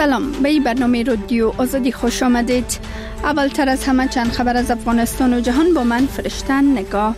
سلام، به این برنامه رادیو آزادی خوش آمدید. اولتر از همه چند خبر از افغانستان و جهان با من فرشته نگاه.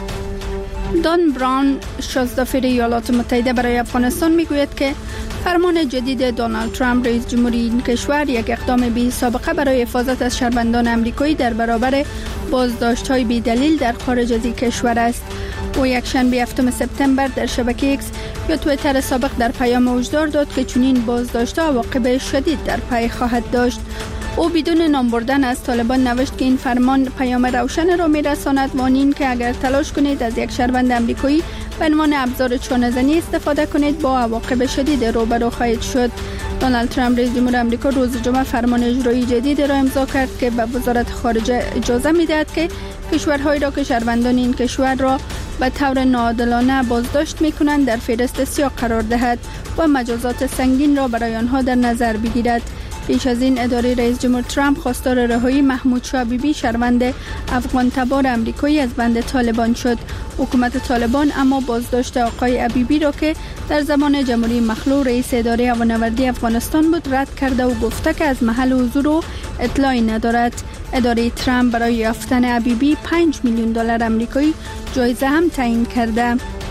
دان براون، شازدافیر ایالات متحده برای افغانستان میگوید که فرمان جدید دونالد ترامپ رئیس جمهوری این کشور یک اقدام بی سابقه برای حفاظت از شهروندان امریکایی در برابر بازداشت‌های بی دلیل در خارج از این کشور است. او یکشنبه 7 سپتامبر در شبکه ایکس یا توییتر سابق در پیام هشدار داد که چنین بازداشت‌ها عواقب شدید در پی خواهد داشت. او بدون نام بردن از طالبان نوشت که این فرمان پیام روشن را می‌رساند مانند که اگر تلاش کنید از یک شهروند امریکایی به عنوان ابزار چانه‌زنی استفاده کنید با عواقب شدید روبرو خواهید شد. دونالد ترامپ رئیس جمهور آمریکا روز جمعه فرمان اجرایی جدید را امضا کرد که به وزارت خارجه اجازه می‌دهد که کشورهایی را که شهروندان این کشور را به طور ناعادلانه بازداشت می‌کنند در فهرست سیاه قرار دهد و مجازات سنگین را برای آنها در نظر بگیرد. پیش از این اداره رئیس جمهور ترامپ خواستار رهایی محمود شاه بیبی شهروند افغان تبار امریکایی از بند طالبان شد. حکومت طالبان اما بازداشت آقای ابیبی را که در زمان جمهوری مخلوع رئیس اداره هوانوردی افغانستان بود رد کرده و گفته که از محل حضور او اطلاعی ندارد. اداره ترامپ برای یافتن ابیبی 5 میلیون دلار آمریکایی جایزه هم تعیین کرده.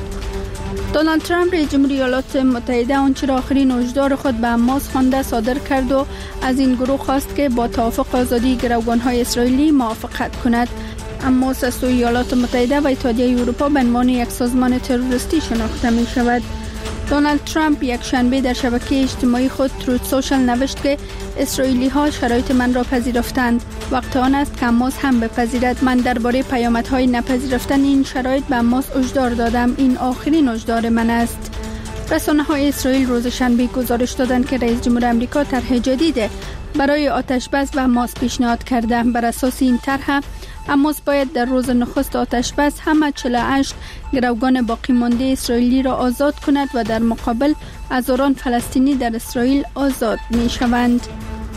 دونالد ترامپ رئیس جمهور ایالات متحده آنچه را آخرین هشدار خود به حماس خوانده صادر کرد و از این گروه خواست که با توافق آزادی گروگان‌های اسرائیلی موافقت کند. حماس از سوی ایالات متحده و اتحادیه اروپا به عنوان یک سازمان تروریستی شناخته می شود. دونالد ترامپ یک شنبه در شبکه اجتماعی خود تروت سوشل نوشت که اسرائیلی ها شرایط من را پذیرفتند. وقت آن است که حماس هم بپذیرد. من درباره پیامدهای نپذیرفتن این شرایط به حماس هشدار دادم. این آخرین هشدار من است. رسانه‌های اسرائیل روز شنبه گزارش دادند که رئیس جمهور آمریکا طرح جدید برای آتش‌بس به حماس پیشنهاد کرده. بر اساس این طرح حماس باید در روز نخست آتش‌بس همه 48 گروگان باقی مانده اسرائیلی را آزاد کند و در مقابل هزاران فلسطینی در اسرائیل آزاد می‌شوند.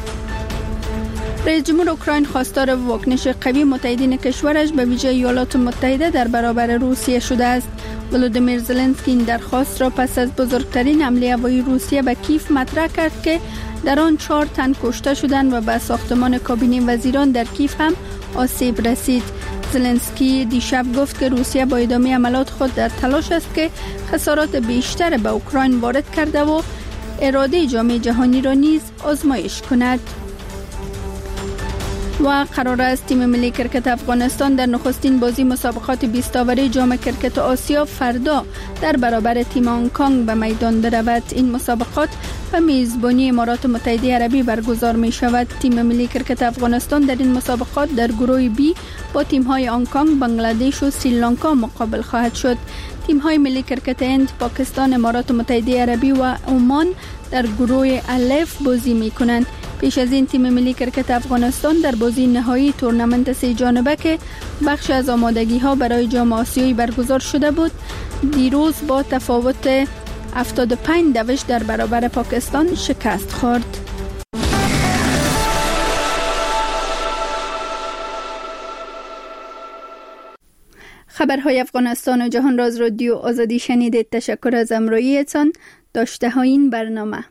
رئیس جمهور اوکراین خواستار واکنش قوی متحدین کشورش به ویژه ایالات متحده در برابر روسیه شده است. ولودیمیر زلنسکی این درخواست را پس از بزرگترین حمله هوایی روسیه به کیف مطرح کرد که در آن 4 تن کشته شدند و به ساختمان کابینه وزیران در کیف هم آسیب رسید. زلنسکی دیشب گفت که روسیه با ادامه عملات خود در تلاش است که خسارات بیشتر به اوکراین وارد کرده و اراده جامعه جهانی را نیز آزمایش کند. و قرار است تیم ملی کرکت افغانستان در نخستین بازی مسابقات 20 اوری جام کرکت آسیا فردا در برابر تیم هنگ کنگ به میدان برود. این مسابقات به میزبانی امارات متحده عربی برگزار می شود. تیم ملی کرکت افغانستان در این مسابقات در گروه بی با تیم های هنگ کنگ، بنگلادش و سریلانکا مقابل خواهد شد. تیم های ملی کرکت هند، پاکستان، امارات متحده عربی و عمان در گروه الف بازی می کنند. پیش از این تیم ملی کرکت افغانستان در بازی نهایی تورنمنت 3 جانبه که بخش از آمادگی ها برای جام آسیایی برگزار شده بود دیروز با تفاوت 75 در برابر پاکستان شکست خورد. خبرهای افغانستان و جهان را از رادیو آزادی شنیدید. تشکر از همراهیتان. داشته های این برنامه.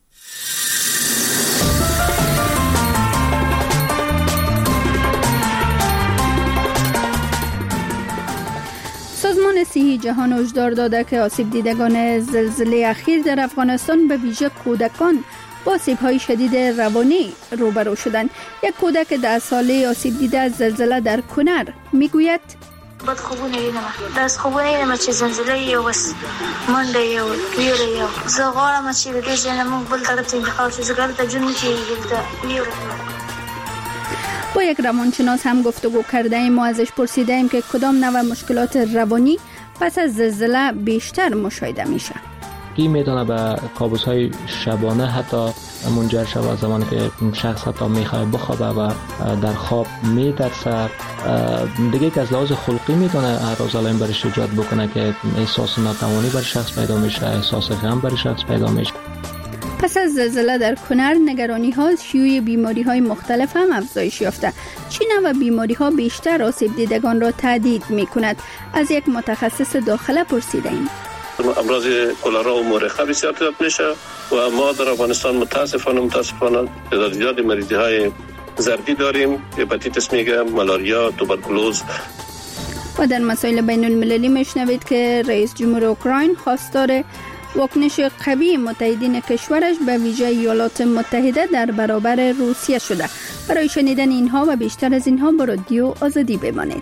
سازمان صحی جهان هشدار داده که آسیب دیدگان زلزله اخیر در افغانستان به ویژه کودکان با آسیب‌های شدید روانی روبرو شدند. یک کودک 10 ساله آسیب دیده از زلزله در کنر میگوید بد خوبونه داس خوبونه چې زلزله یو بس منډه یو ویره یو زه غواړم چې د دې ځای نه موږ بل طرف ته انتقال شو. زه ګرځم جون چې دلته ویره. با یک روانشناس هم گفتگو کرده ایم و ازش پرسیدیم که کدام نوع مشکلات روانی پس از زلزله بیشتر مشاهده میشه. این میتونه به کابوس‌های شبانه حتی منجر شود زمانی که شخص حتی میخواد بخوابه و در خواب میترسه. دیگه که از لحاظ خلقی میتونه اعراض برش ایجاد بکنه که احساس ناتوانی بر شخص پیدا میشه، احساس غم بر شخص پیدا میشه. پس از زلزله در کنر نگرانی ها شیوع بیماری های مختلف هم افزایش یافته. چه نوع بیماری ها بیشتر آسیب دیدگان را تهدید می کند؟ از یک متخصص داخله پرسیدیم. امراض کلرا و مورخه بسیار تعداد میشه و ما در افغانستان متاسفانه تعداد زیادی مریضی های زردی داریم، هپاتیتس میگه، مالاریا، توبرکولوز. و در مسائل بین المللی میشنوید که رئیس جمهور اوکراین خواستار واکنش قوی متحدین کشورش به ویژه ایالات متحده در برابر روسیه شده. برای شنیدن اینها و بیشتر از اینها با رادیو آزادی بمانید.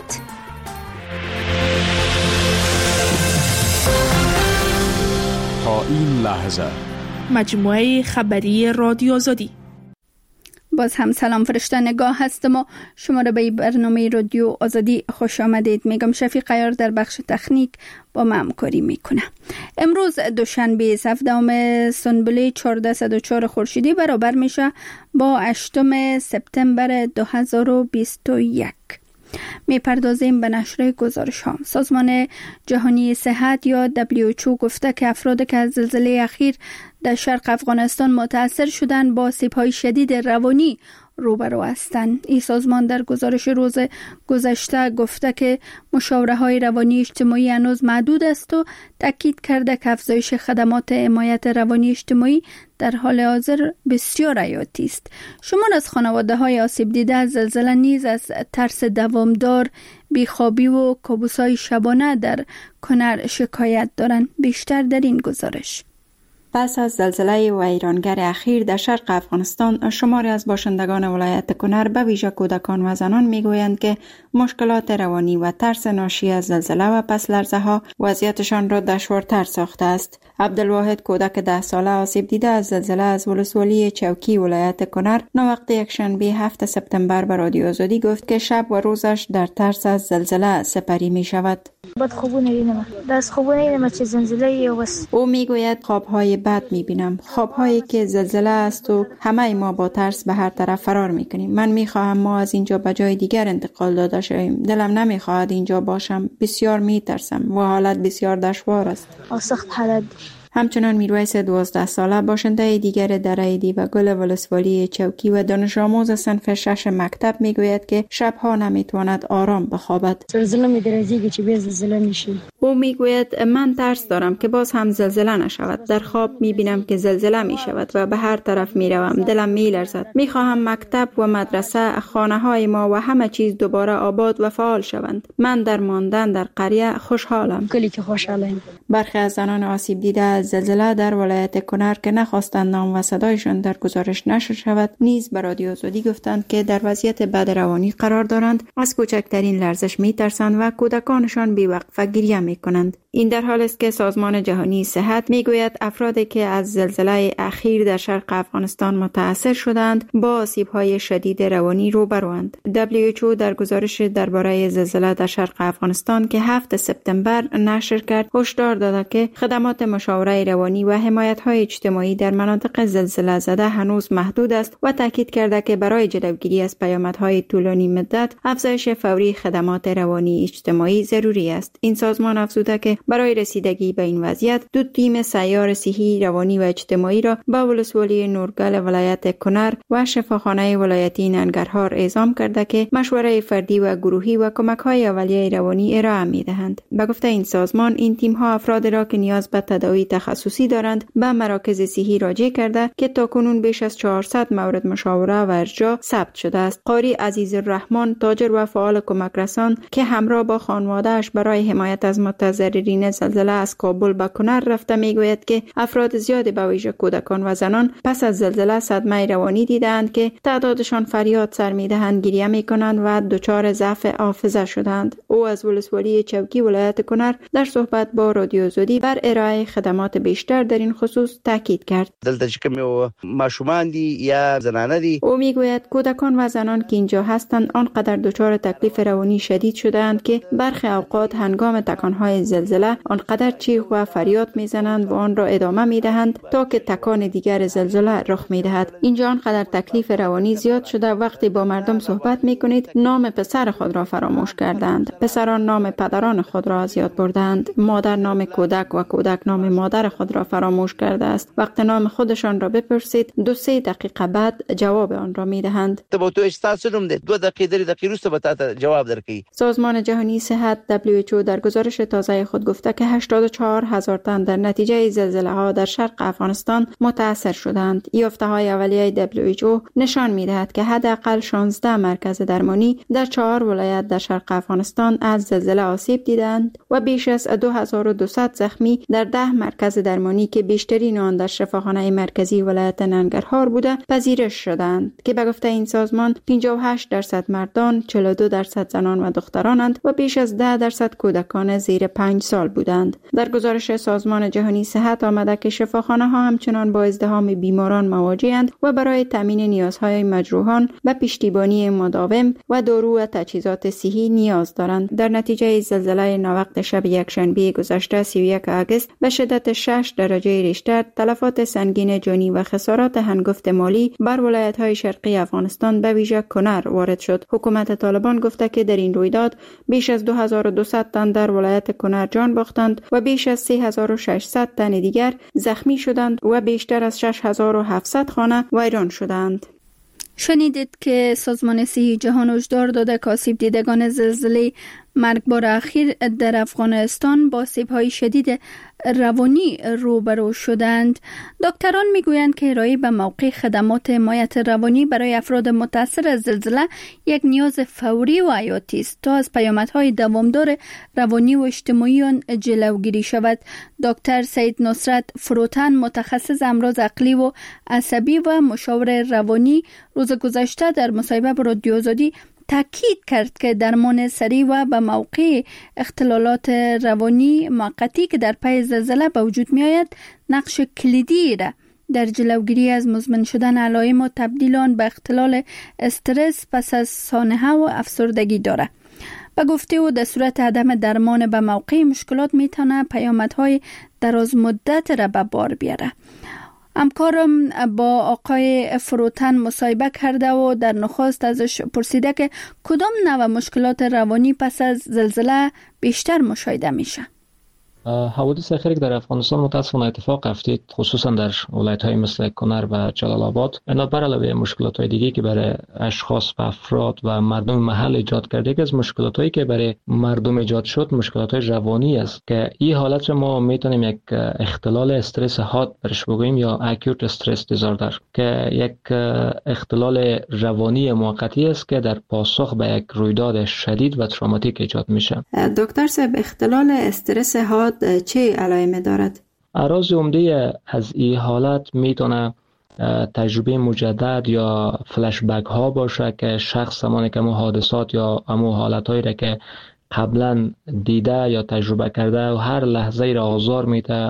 تا این لحظه مجموعه خبری رادیو آزادی. باز هم سلام، فرشته نگاه هستم و شما را به برنامه رادیو آزادی خوش آمدید میگم. شفیق عیار در بخش تکنیک با ما همکاری میکنه. امروز دوشنبه 17 سنبله 1404 خورشیدی برابر میشه با 8 سپتامبر 2021. میپردازیم به نشر گزارش ها. سازمان جهانی صحت یا WHO گفته که افرادی که از زلزله اخیر در شرق افغانستان متاثر شدند با آسیب‌های شدید روانی روبرو هستند. این سازمان در گزارش روز گذشته گفته که مشاوره‌های روانی اجتماعی هنوز محدود است و تاکید کرده که افزایش خدمات حمایت روانی اجتماعی در حال حاضر بسیار حیاتی است. شمار از خانواده‌های آسیب دیده از زلزله نیز از ترس دوامدار، بیخوابی و کابوس‌های شبانه در کنر شکایت دارند. بیشتر در این گزارش. پس از زلزله ویرانگر اخیر در شرق افغانستان، شماری از باشندگان ولایت کنر به ویژه کودکان و زنان میگویند که مشکلات روانی و ترس ناشی از زلزله و پس لرزه ها وضعیتشان را دشوارتر ساخته است. عبدالواحد کودک 10 ساله آسیب دیده از زلزله از ولسوالی چوکی ولایت کنر وقت یکشنبه 7 سپتامبر به رادیو آزادی گفت که شب و روزش در ترس از زلزله سپری می شود. او میگوید خوابهای بد میبینم، خوابهایی که زلزله است و همه ما با ترس به هر طرف فرار میکنیم. من میخواهم ما از اینجا به جای دیگر انتقال داده شویم. دلم نمیخواهد اینجا باشم. بسیار میترسم و حالت بسیار دشوار است. سخت حالت. همچنان میرویس 12 ساله باشنده دیگر دره دیوگل ولسوالی چوکی و دانش آموز صنف 6 مکتب میگوید که شبها نمیتواند آرام بخوابد. زلزله میدرزیگه چه به زلزله میشه. او میگوید من ترس دارم که باز هم زلزله نشود. در خواب میبینم که زلزله میشود و به هر طرف میروم. دلم میلرزد. میخواهم مکتب و مدرسه، خانه های ما و همه چیز دوباره آباد و فعال شوند. من در ماندن در قریه خوشحالم. کلی که خوشحالم. برخی از زنان آسیب دیده زلزله در ولایت کنر که نخواستند نام و صدایشان در گزارش نشر شود نیز به رادیو آزادی گفتند که در وضعیت بد روانی قرار دارند، از کوچکترین لرزش میترسند و کودکانشان بی‌وقفه گریه میکنند. این در حالی است که سازمان جهانی صحت میگوید افرادی که از زلزله اخیر در شرق افغانستان متاثر شدند با آسیب‌های شدید روانی روبروند. WHO در گزارش درباره زلزله در شرق افغانستان که 7 سپتامبر نشر کرد هشدار داده که خدمات مشاوره روانی و حمایت‌های اجتماعی در مناطق زلزله زده هنوز محدود است و تاکید کرده که برای جلوگیری از پیامدهای طولانی مدت افزایش فوری خدمات روانی اجتماعی ضروری است. این سازمان افزوده که برای رسیدگی به این وضعیت 2 تیم سیار صحی روانی و اجتماعی را به ولسوالی نورگل ولایت کنر و شفاخانه ولایتی ننگرهار اعزام کرده که مشوره فردی و گروهی و کمک‌های اولیه روانی ارائه می‌دهند. به گفته این سازمان این تیم‌ها افراد را که نیاز به تداوی تخصصی دارند به مراکز صحی راجع کرده که تاکنون بیش از 400 مورد مشاوره و ارجاع ثبت شده است. قاری عزیزالرحمن تاجر و فعال کمک رسان که همراه با خانواده‌اش برای حمایت از متضررین زلزله از کابل به کنر رفته میگوید که افراد زیادی به ویژه کودکان و زنان پس از زلزله صدمه روانی دیدند که تعدادشان فریاد سر میدهند، گریه میکنند و دچار ضعف حافظه شدند. او از ولسوالی چوکی ولایت کنر در صحبت با رادیو آزادی بر ارائه خدمات بیشتر در این خصوص تاکید کرد. دلته چې کوم ماشومان دي یا زنانه دي. او میگوید کودکان و زنان که اینجا هستند آنقدر دچار تکلیف روانی شدید شده‌اند که برخی اوقات هنگام تکانهای زلزله آنقدر چیخ و فریاد میزنند و آن را ادامه میدهند تا که تکان دیگر زلزله رخ میدهد. اینجا آنقدر تکلیف روانی زیاد شده وقتی با مردم صحبت میکنید نام پسر خود را فراموش کردند. پسران نام پدران خود را از یاد بردند. مادر نام کودک و کودک نام مادر خود را فراموش کرده است. وقت نام خودشان را بپرسید 2-3 دقیقه بعد جواب آن را میدهند. تو احساس نمی‌کنی 2 دقیقه 3 دقیقه روسته به جواب درکې. سازمان جهانی صحت WHO در گزارش تازه خود خود گفته که 84,000 تن در نتیجه زلزله ها در شرق افغانستان متاثر شدند. یافته های اولیه WHO نشان می‌دهد که حداقل 16 مرکز درمانی در 4 ولایت در شرق افغانستان از زلزله آسیب دیدند و بیش از 2200 زخمی در 10 مرکز درمانی که بیشترین آن در شفاخانه مرکزی ولایت ننگرهار بوده پذیرش شدند که به گفته این سازمان 58% مردان، 42% زنان و دخترانند و بیش از 10% کودکان زیر 5 سال بودند. در گزارش سازمان جهانی صحت آمده که شفاخانه ها همچنان با ازدحام بیماران مواجه‌اند و برای تامین نیازهای مجروحان به پشتیبانی مداوم و دارو و تجهیزات صحی نیاز دارند. در نتیجه زلزله ناوقت شب یکشنبه گذشته 31 آگوست به شدت 6 درجه ریشتر تلفات سنگین جانی و خسارات هنگفت مالی بر ولایت‌های شرقی افغانستان به ویژه کنر وارد شد. حکومت طالبان گفته که در این رویداد بیش از 2200 تن در ولایت کنر جان باختند و بیش از 3600 تن دیگر زخمی شدند و بیشتر از 6700 خانه ویران شدند. شنیدید که سازمان صحی جهان هشدار داده که آسیب دیدگان زلزله مرگبار اخیر در افغانستان با آسیب‌های شدید روانی روبرو شدند. دکتران میگویند که ارائه به موقع خدمات حمایت روانی برای افراد متاثر از زلزله یک نیاز فوری و حیاتی است تا از پیامدهای دوامدار روانی و اجتماعی آن جلوگیری شود. دکتر سید نصرت فروتن، متخصص امراض عقلی و عصبی و مشاور روانی، روز گذشته در مصاحبه با رادیو آزادی تاکید کرد که درمان سریع و به موقع اختلالات روانی موقتی که در پی زلزله به وجود می آید نقش کلیدی را در جلوگیری از مزمن شدن علائم و تبدیل آن به اختلال استرس پس از سانحه و افسردگی دارد. به گفته او در صورت عدم درمان به موقع مشکلات می تواند پیامدهای دراز مدت را به بار بیاره. همکارم با آقای فروتن مصاحبه کرده و در نخست ازش پرسیده که کدام نوع مشکلات روانی پس از زلزله بیشتر مشاهده میشه. حوادث اخیر که در افغانستان متاسفانه اتفاق افتید، خصوصا در ولایت‌های مثل کنر و جلال آباد، اینا بر علاوه مشکلات‌های دیگه که برای اشخاص و افراد و مردم محل ایجاد کرده، یکی از مشکلات‌هایی که برای مردم ایجاد شد مشکلات‌های روانی است که این حالت ما میتونیم یک اختلال استرس حاد برش بگوییم یا اکوت استرس دیزاردر، که یک اختلال روانی موقتی است که در پاسخ به یک رویداد شدید و تروماتیک ایجاد میشه. دکتر صاحب، اختلال استرس حاد چه علائمی دارد؟ اعراض عمده از این حالت میتونه تجربه مجدد یا فلش بک ها باشه که شخص زمانی که حادثات یا حالت هایی را که قبلا دیده یا تجربه کرده و هر لحظه را آزار میده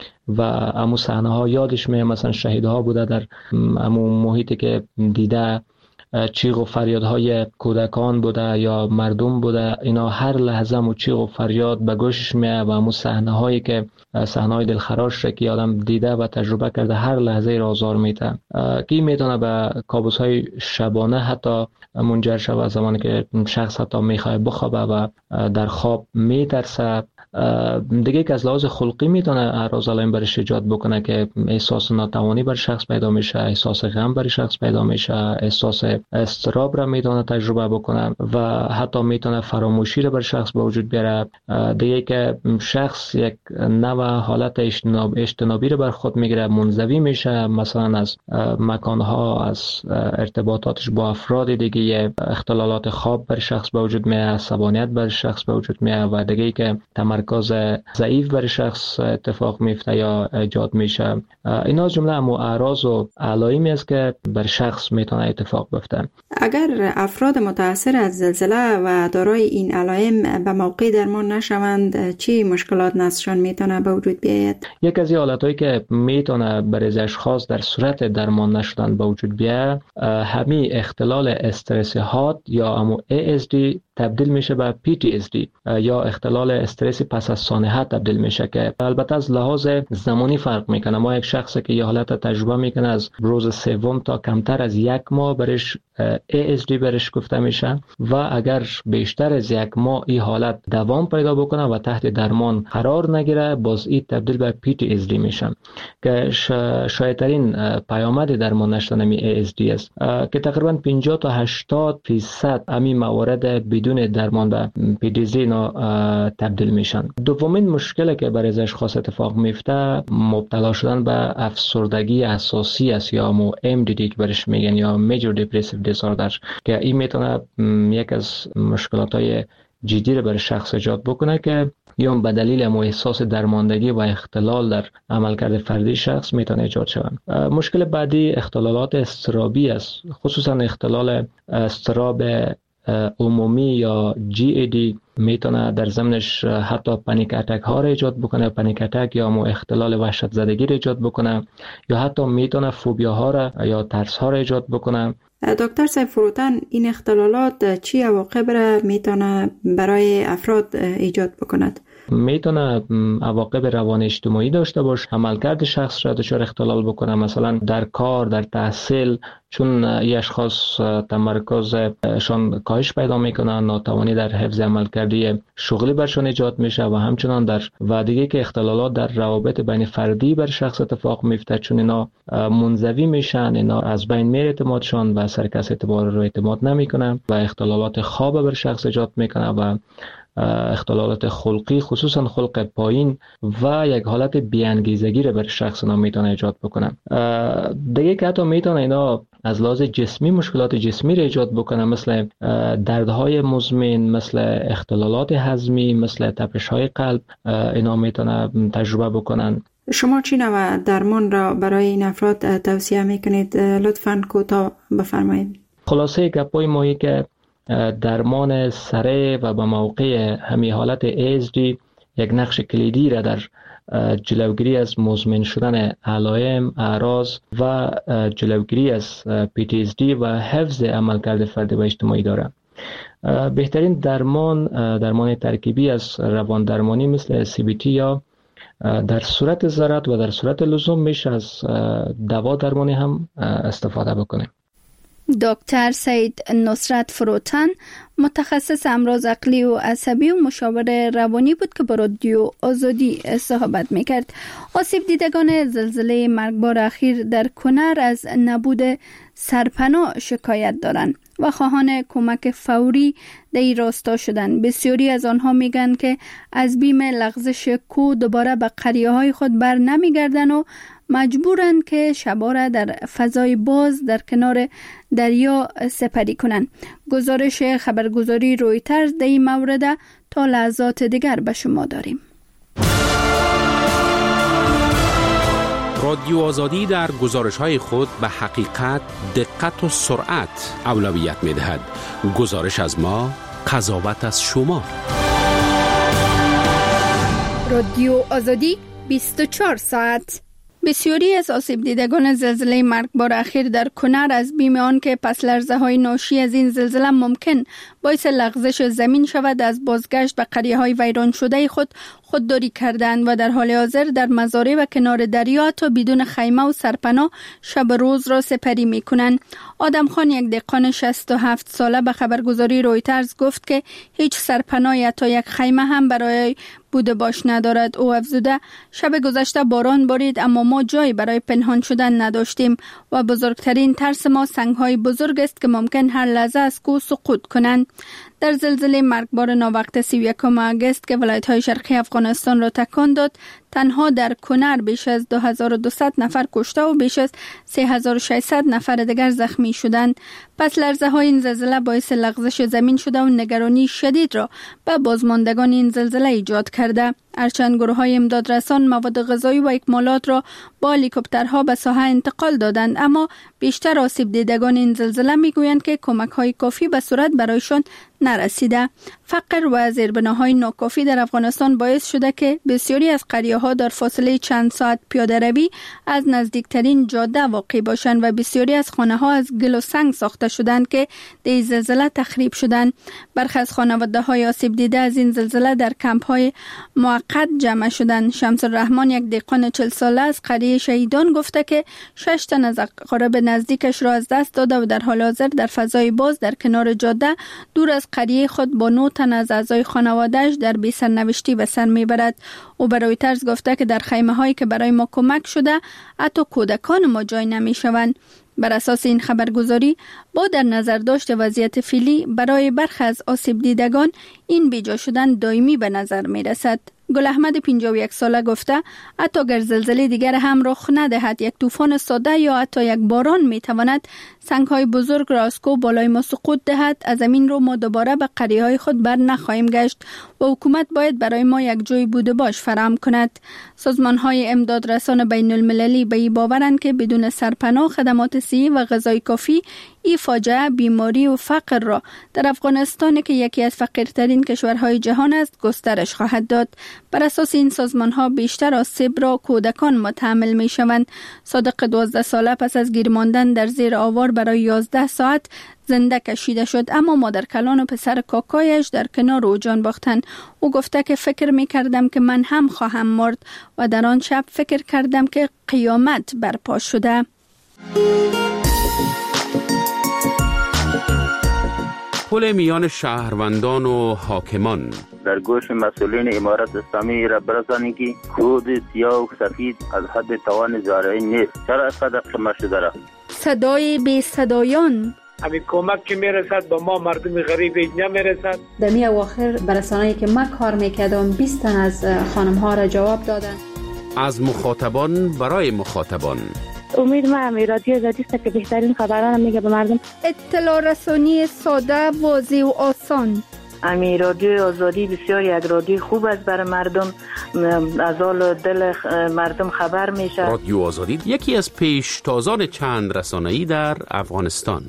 و صحنه ها یادش میاد، مثلا شهید ها بوده در محیطی که دیده، چیغ و فریادهای کودکان بوده یا مردم بوده، اینا هر لحظه چیغ و فریاد به گوشش میاد و صحنه هایی که صحنه های دلخراش را که آدم دیده و تجربه کرده هر لحظه را آزار میده، که میتونه به کابوس های شبانه حتی منجر شود. زمانی که شخص حتی میخواد بخوابه و در خواب میترسه. دیگه که از لحاظ خلقی میتونه اعراض علائم برش ایجاد بکنه که احساس ناتوانی بر شخص پیدا میشه، احساس غم بر شخص پیدا میشه، احساس اضطراب را میتونه تجربه بکنه و حتی میتونه فراموشی را بر شخص به وجود بیاره. دیگه که شخص یک نوع حالت اجتنابی را بر خود میگیره، منزوی میشه، مثلا از مکانها، از ارتباطاتش با افراد دیگه، اختلالات خواب بر شخص به وجود میاد، عصبانیت بر شخص به وجود میاد و دیگه که تمرکز ضعیف بر شخص اتفاق میفته یا ایجاد میشه. اینا از جمله اعراض و علائمی است که بر شخص میتونه اتفاق بیفته. اگر افراد متاثر از زلزله و دارای این علائم به موقع درمان نشوند، چی مشکلات نزدشان میتونه به وجود بیاید؟ یک از این حالتایی که میتونه برای اشخاص در صورت درمان نشدن به وجود بیاد، همین اختلال استرس حاد یا ASD تبدیل میشه به PTSD یا اختلال استرس پس از سانحه تبدیل میشه، که البته از لحاظ زمانی فرق میکنه. ما یک شخصی که یه حالت تجربه میکنه از روز سوم تا کمتر از یک ماه برش ASD برش گفته میشه و اگر بیشتر از یک ماه این حالت دوام پیدا بکنه و تحت درمان قرار نگیره، باز این تبدیل به PTSD میشه که شایدترین پیامد درمان نشدن ASD است که تقریبا 50 تا 80% همین موارد بدون بدون درمان به PTSD تبدیل میشن. دومین مشکلی که برای ازش خاص اتفاق میفته مبتلا شدن به افسردگی اساسی است یا MDD که برش میگن یا Major Depressive Disorder که این میتونه یک از مشکلات‌های جدی رو برای شخص ایجاد بکنه که یا به دلیل احساس درماندگی و اختلال در عملکرد فردی شخص میتونه ایجاد شود. مشکل بعدی اختلالات اضطرابی است، خصوصا اختلال اضطراب عمومی یا GAD میتونه در ضمنش حتی پانیک اتک ها را ایجاد بکنه، پانیک اتک یا اختلال وحشت زدگی را ایجاد بکنه یا حتی میتونه فوبیا ها را یا ترس ها را ایجاد بکنه. دکتر صاحب فروتن، این اختلالات چی عواقب را میتونه برای افراد ایجاد بکند؟ میتونه عواقب روان اجتماعی داشته باشه، عملکرد شخص را دچار اختلال بکنه، مثلا در کار، در تحصیل، چون این اشخاص تمرکزشان کاهش پیدا میکنن، ناتوانی در حفظ عملکردی شغلی برشان ایجاد میشه و همچنان و دیگه که اختلالات در روابط بین فردی بر شخص اتفاق میفته، چون اینا منزوی میشن، اینا از بین میره اعتمادشان و سر کس اعتماد نمیکنن و اختلالات خواب بر شخص ایجاد میکنه و اختلالات خلقی، خصوصا خلق پایین و یک حالت بی‌انگیزگی را بر شخص میتونه ایجاد بکنه. دیگه که حتی میتونه اینا از لحاظ جسمی مشکلات جسمی را ایجاد بکنه، مثل دردهای مزمن، مثل اختلالات هضمی، مثل تپش‌های قلب، اینا میتونه تجربه بکنن. شما چی نوع درمان را برای این افراد توصیه میکنید؟ لطفاً کوتاه بفرمایید. خلاصه گپای ما که درمان سریع و به موقع همین حالت ASD یک نقش کلیدی را در جلوگیری از مزمن شدن علائم، اعراض و جلوگیری از PTSD و حفظ عملکرد فردی و اجتماعی دارد. بهترین درمان ترکیبی از روان درمانی مثل CBT یا در صورت ضرورت و در صورت لزوم میشه از دوا درمانی هم استفاده بکنیم. دکتر سید نصرت فروتن، متخصص امراض عقلی و عصبی و مشاور روانی بود که با رادیو آزادی صحبت میکرد. آسیب دیدگان زلزله مرگبار اخیر در کنر از نبود سرپناه شکایت دارند و خواهان کمک فوری در این راستا شدند. بسیاری از آنها میگن که از بیم لغزش کوه دوباره به قریه های خود بر نمیگردن و مجبورند که شبا را در فضای باز در کنار دریا سپری کنند. گزارش خبرگزاری رویترز در این مورد تا لحظات دیگر به شما داریم. رادیو آزادی در گزارش‌های خود به حقیقت، دقت و سرعت اولویت می‌دهد. گزارش از ما، قضاوت از شما. رادیو آزادی 24 ساعت. بسیاری از آسیب دیدگان زلزله مرگبار اخیر در کنر از بیم آن که پس لرزه های ناشی از این زلزله ممکن باعث لغزش زمین شود از بازگشت به قریه های ویران شده خودداری کردند و در حال حاضر در مزارع و کنار دریا تا بدون خیمه و سرپناه شب روز را سپری می کنند. آدم خان، یک دهقان 67 ساله، به خبرگزاری رویترز گفت که هیچ سرپناه یا تا یک خیمه هم برای بوده باش ندارد. او افزوده شب گذشته باران بارید اما ما جایی برای پنهان شدن نداشتیم و بزرگترین ترس ما سنگ‌های بزرگ است که ممکن هر لحظه از کوه سقوط کنند. در زلزله مرگبار ناوقت 31 آگوست که ولایت‌های شرقی افغانستان را تکان داد، تنها در کنر بیش از 2200 نفر کشته و بیش از 3600 نفر دیگر زخمی شدند. پس لرزه‌های این زلزله باعث لغزش زمین شده و نگرانی شدید را به بازماندگان این زلزله ایجاد کرده. هرچند گروه‌های امدادرسان مواد غذایی و اکمالات را با هلیکوپترها به ساحه انتقال دادند، اما بیشتر آسیب دیدگان این زلزله میگویند که کمک‌های کافی به صورت برایشان نرسیده. فقر و زیربناهای ناکافی در افغانستان باعث شده که بسیاری از قریه‌ها در فاصله چند ساعت پیاده روی از نزدیکترین جاده واقع باشند و بسیاری از خانه‌ها از گل و سنگ ساخته شدند که در این زلزله تخریب شدند. برخی از خانواده‌های آسیب دیده از این زلزله در کمپ‌های موقت جمع شدند. شمس الرحمن، یک دهقان 40 ساله از قریه شهیدان، گفته که 6 تن از اقارب نزدیکش را از دست داده و در حال حاضر در فضای باز در کنار جاده دور از قریه خود با 9 تن از اعضای خانواده‌اش در بی سرنوشتی به سر میبرد. او به رویترز گفته که در خیمه هایی که برای ما کمک شده حتی کودکان ما جای نمیشوند. بر اساس این خبرگزاری با در نظر داشت وضعیت فعلی برای برخی از آسیب دیدگان این بیجا شدن دائمی به نظر می رسد. گل احمد 51 ساله گفته حتی اگر زلزله دیگر هم رخ ندهد یک طوفان ساده یا حتی یک باران می تواند سنگ‌های بزرگ را از کوه بالای ما سقوط دهد. از زمین رو ما دوباره به قریه‌های خود بر نخواهیم گشت و حکومت باید برای ما یک جای بوده باش فراهم کند. سازمان‌های امدادرسان بین المللی به این باورند که بدون سرپناه، خدمات صحی و غذای کافی این فاجعه، بیماری و فقر را در افغانستان که یکی از فقیرترین کشورهای جهان است گسترش خواهد داد. بر اساس این سازمان‌ها بیشتر آسیب را کودکان متحمل می‌شوند. صادق 12 ساله پس از گیر ماندن در زیر آوار برای 11 ساعت زنده کشیده شد، اما مادر کلان و پسر کاکایش در کنار او جان باختند. او گفته که فکر می‌کردم که من هم خواهم مرد و در آن شب فکر کردم که قیامت برپا شده. پل میان شهروندان و حاکمان در گوش مسئولین امارت اسلامی را برسانید که کود سیاه و سفید از حد توان زارعی نیست. چرا اینقدر قمه شده را؟ صدای بی صدایان همین کمک که میرسد به ما مردم غریب نمیرسد. در می اواخر برسانه‌ای که ما کار میکردم 20 تن از خانم ها را جواب دادن. از مخاطبان برای مخاطبان. امید ما همی رادیو آزادی است که بهترین خبران میگه به مردم. اطلاع رسانی ساده، واضح و آسان. امی رادیو آزادی بسیار یک رادیو خوب است برای مردم، از حال دل مردم خبر میشه. رادیو آزادی یکی از پیشتازان چند رسانه‌ای در افغانستان.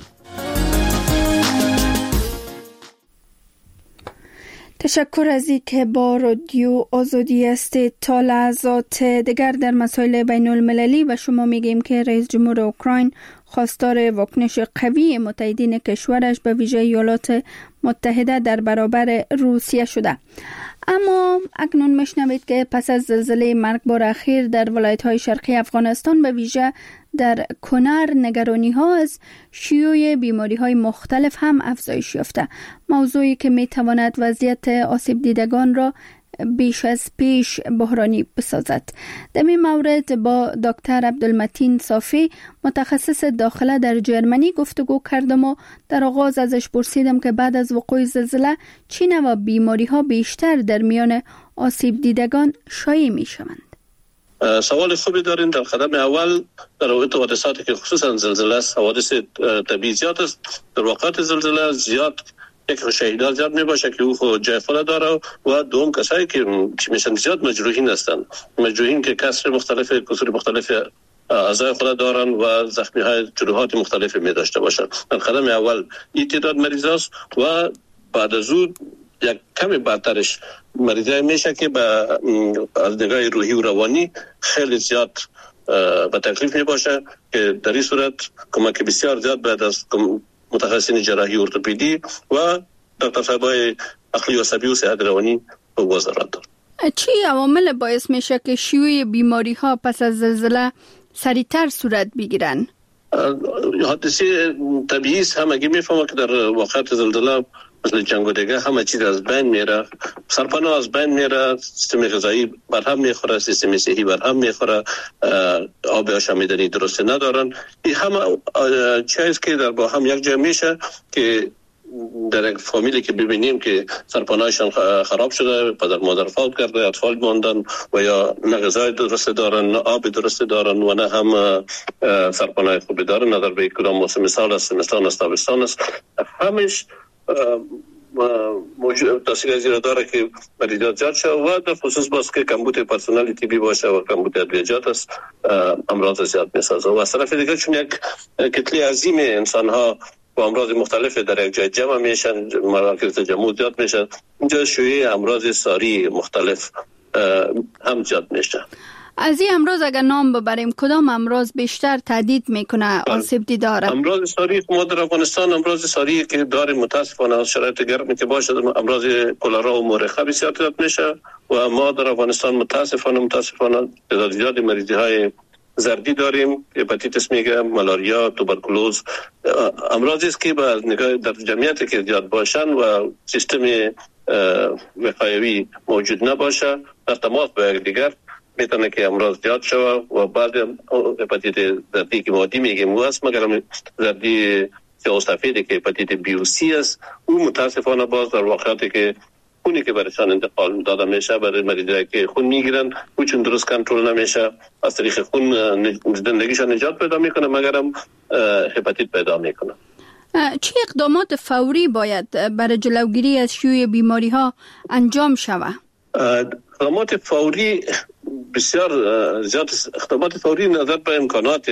تشکر از این که با رادیو آزادی هستید. تا لحظات دیگر در مسائل بین المللی و شما میگیم که رئیس جمهور اوکراین خواستار واکنش قوی متحدین کشورش به ویژه ایالات متحده در برابر روسیه شده. اما اکنون میشنوید که پس از زلزله مرگبار اخیر در ولایت‌های شرقی افغانستان به ویژه در کنر نگرانی ها از شیوع بیماری های مختلف هم افزایش یافته، موضوعی که می تواند وضعیت آسیب دیدگان را بیش از پیش بحرانی بسازد. در این مورد با دکتر عبدالمتین صافی متخصص داخله در جرمنی گفتگو کردم و در آغاز ازش پرسیدم که بعد از وقوع زلزله چه نوع بیماری ها بیشتر در میان آسیب دیدگان شایع می شوند. سوال خوبی دارین. در قدم اول در رابطه حادثاتی که خصوصا زلزله است، حوادث طبیعی زیاد است. در وقت زلزله زیاد یک شهیدان زیاد می باشه که او جای خود داره و دوم کسایی که میشن زیاد مجروحین هستند، مجروحین که کسر مختلف اعضای خود دارن و زخمی های جروحات مختلفی می داشته باشن. در قدم اول این تعداد مریض است و بعد از اون یک کمی بعدترش مریضای میشه که از نگاه روحی و روانی خیلی زیاد به تکلیف می باشه که در این صورت کمک بسیار زیاد بعد از متخصصین جراحی ارتوپدی و دکتر صاحبای عقلی و عصبی و صحت روانی به وزارت دارد. چی عوامل باعث میشه که شیوع بیماری ها پس از زلزله سریعتر صورت بگیرن؟ حادثه طبیعی است. همگی میفهمه که در وقت زلزله مثل جنگ و دیگه همه چیز از بین میره، سرپناه از بین میره، سیستم غذایی برهم میخوره، سیستم صحی برهم میخوره، آب آشامیدنی درست ندارن. این همه چیز که در با هم یک جا میشه که در یک فامیلی که ببینیم که سرپناهشان خراب شده، پدر مادر فوت کرده، اطفال ماندن و یا نه غذای درست دارن، نه آب درست دارن و نه هم سرپناه خوبی دارن، نه در به کدام موسم سال است، زمستان است، تابستان است، همش موجود تاثیر زیرا داره که مریضات زیاد شد و در خصوص باز که کمبود پرسنل طبی باشه و کمبود ادویه‌جات است، امراض زیاد میسازه و از طرف دیگه چون یک کتله عظیم انسان ها با امراض مختلف در یک جای جمع میشن، مراکز تجمع زیاد میشن، اینجا شیوع امراض ساری مختلف هم زیاد میشه. از این امراض اگر نام ببریم کدام امراض بیشتر تهدید میکنه آسیب دیدار؟ امراض ساری ما در افغانستان امراض ساری که داریم متاسفانه از شرایط گرمی که باشه امراض کلرا و مورخه بسیار زیاد میشه و ما در افغانستان متاسفانه تعداد زیادی مریضی های زردی داریم، هپاتیتس میگه، مالاریا، توبرکولوز، امراضی است که با نگاه در جمعیت که زیاد باشن و سیستم وقایوی موجود نباشه، در تماس با یکدیگر میتونه که امراض زیاد شود و بعد هپاتیت زردی که مادی میگیم او هست، مگر زردی سیاه و سفیدی که هپاتیت بی و سی است، او متاسفانه باز در واقعاتی که خونی که برایشان انتقال داده میشه برای مریضایی که خون میگیرن او چون درست کنترل نمیشه، از طریق خون زندگیشان نجات پیدا میکنه مگر هم هپاتیت پیدا میکنه. چه اقدامات فوری باید برای جلوگیری از شیوع بیماری ها انجام شود؟ اقدامات فوری بسیار زیاد اقدامات فوری نظر به امکانات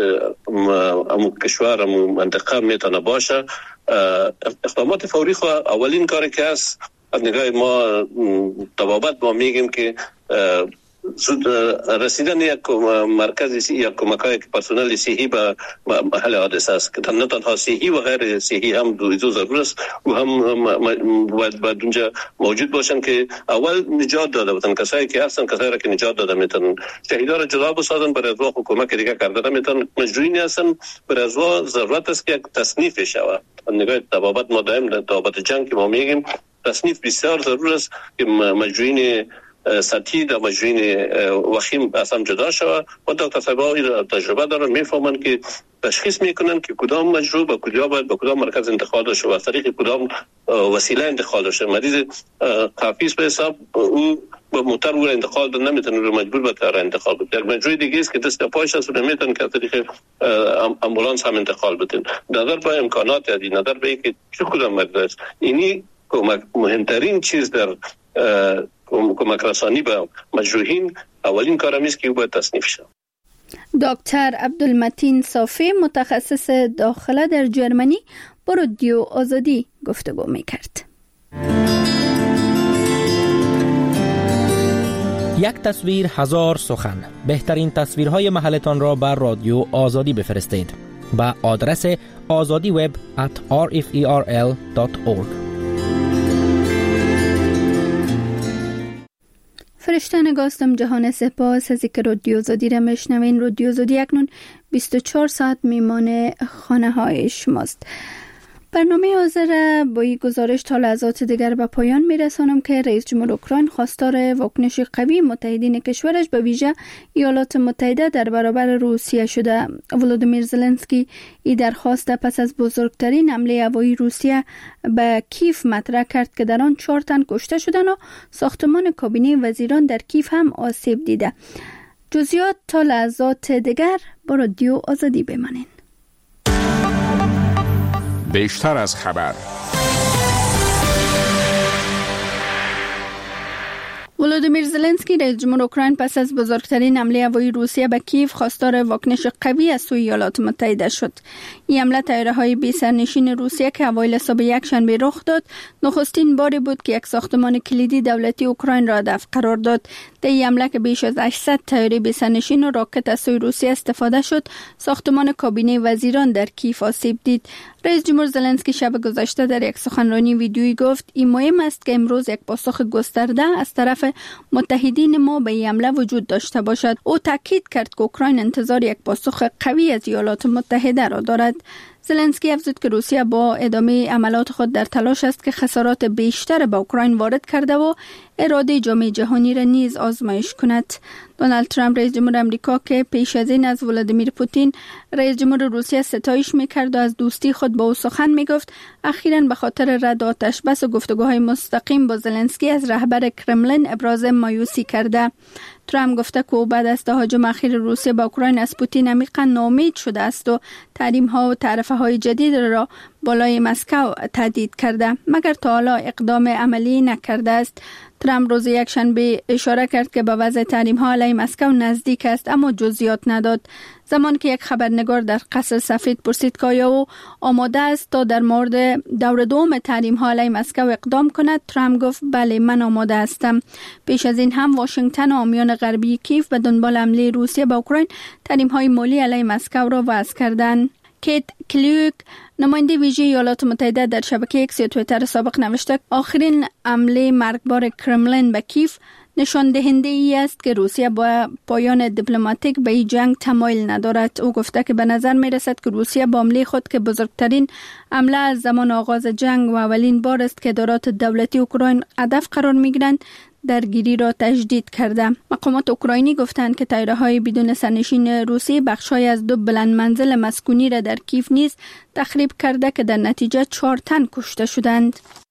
کشور منطقه میتونه باشه. اقدامات فوری اولین کاری که است از نگاه ما طبابت ما میگیم که زود رسیدن یک مرکز یک کمک‌های پرسنل صحی به محل حادثه است که نه تنها صحی و غیر صحی هم دو ضرور است و هم باید اونجا موجود باشن که اول نجات داده بودن کسایی که هستن، کسایی را که نجات داده میتونن شهیدا را جدا بسازن، برای ازوا حکومت دیگه کرده نمیتونن، مجروحین هستن، برای ازوا ضرورت است که یک تصنیف شود. نگاه طبابت ما دائم طبابت جنگ که ما میگیم تصنیف بسیار ضرور است که مجروحین سطحی در مجروحین وخیم اصلا جدا شود و دکتر صاحب‌ها تجربه دارن، میفهمن که تشخیص میکنن که کدام مجروح به کجا باید به کدام مرکز انتقال بشه و از طریق کدام وسیله انتقال بشه. مریض حافظ به حساب او با موتور او انتقال دادن نمیتونه، رو مجبور به کار انتقال بده. یک مجروح دیگه است که دست پایش است و نمیتونه که از طریق امبولانس هم انتقال بده. نظر به امکانات ادی، نظر به اینکه چه کدام مریض است، اینی مهمترین چیز در کمک رسانی به مجروحین اولین کارم است که او باید تصنیف شود. دکتر عبدالمتین صافی متخصص داخله در جرمنی با رادیو آزادی گفتگو میکرد. یک تصویر هزار سخن. بهترین تصویرهای محلتان را بر رادیو آزادی بفرستید به آدرس azadiweb@rferl.org. فرشته نگاستم جهان سپاس از اینکه رادیو آزادی را میشنوین. رادیو آزادی اکنون 24 ساعت میمان خانه های شماست. برنامه حاضر با این گزارش تا لحظات دیگر به پایان میرسانم که رئیس جمهور اوکراین خواستار واکنش قوی متحدین کشورش به ویژه ایالات متحده در برابر روسیه شده. ولودیمیر زلنسکی این درخواست پس از بزرگترین حمله هوایی روسیه به کیف مطرح کرد که در آن 4 تن کشته شدند و ساختمان کابینه وزیران در کیف هم آسیب دیده. جزئیات تا لحظات دیگر با رادیو آزادی بمانید. بیشتر از خبر. ولودیمیر زلنسکی رئیس جمهور اوکراین پس از بزرگترین حمله هوایی روسیه به کیف خواستار واکنش قوی از سوی ایالات متحده شد. این حمله طیاره‌های بی سرنشین روسیه که اوایل صبح یکشنبه رخ داد، نخستین باری بود که یک ساختمان کلیدی دولتی اوکراین را هدف قرار داد. در این حمله که بیش از 800 طیاره بی سرنشین و راکت از سوی روسیه استفاده شد، ساختمان کابینه وزیران در کیف آسیب دید. رئیس جمهور زلنسکی شب گذشته در یک سخنرانی ویدیویی گفت این مهم است که امروز یک پاسخ گسترده از طرف متحدین ما به این حمله وجود داشته باشد. او تاکید کرد که اوکراین انتظار یک پاسخ قوی از ایالات متحده را دارد. زلنسکی افزود که روسیه با ادامه عملات خود در تلاش است که خسارات بیشتر به اوکراین وارد کرده و اراده جامعه جهانی را نیز آزمایش کند. دونالد ترامپ رئیس جمهور آمریکا که پیش از این از ولادیمیر پوتین رئیس جمهور روسیه ستایش می‌کرد و از دوستی خود با او سخن می‌گفت، اخیراً به خاطر رد آتش بس و گفتگوهای مستقیم با زلنسکی از رهبر کرملین ابراز مایوسی کرده. ترامپ گفته که او بعد از تهاجم اخیر روسیه به اوکراین از پوتین عمیقاً ناامید شده است و تحریم‌ها و تعرفه‌های جدید را بالای مسکو تهدید کرده، مگر تا حالا اقدام عملی نکرده است. ترامپ روز یکشنبه اشاره کرد که به وضع تحریم‌ها علیه مسکو نزدیک است، اما جزئیات نداد. زمان که یک خبرنگار در قصر سفید پرسید که آیا او آماده است تا در مورد دور دوم تحریم‌ها علیه مسکو اقدام کند، ترامپ گفت بله، من آماده هستم. پیش از این هم واشنگتن و حامیان غربی کیف به دنبال حمله روسیه به اوکراین تحریم‌های مالی علیه مسکو را وضع کردند. کیت کلیوک، نماینده ویژه ایالات متحده، در شبکه اکس یا توییتر سابق نوشته آخرین حمله مرگبار کرملین به کیف نشان دهنده ای است که روسیه با پایان دیپلماتیک به این جنگ تمایل ندارد. او گفته که به نظر می رسد که روسیه با حمله خود که بزرگترین حمله از زمان آغاز جنگ و اولین بار است که ادارات دولتی اوکراین هدف قرار می گیرند، درگیری را تجدید کرده. مقامات اوکراینی گفتند که طیاره‌های بدون سرنشین روسی بخش‌های از 2 بلند منزل مسکونی را در کیف نیز تخریب کرده که در نتیجه 4 تن کشته شدند.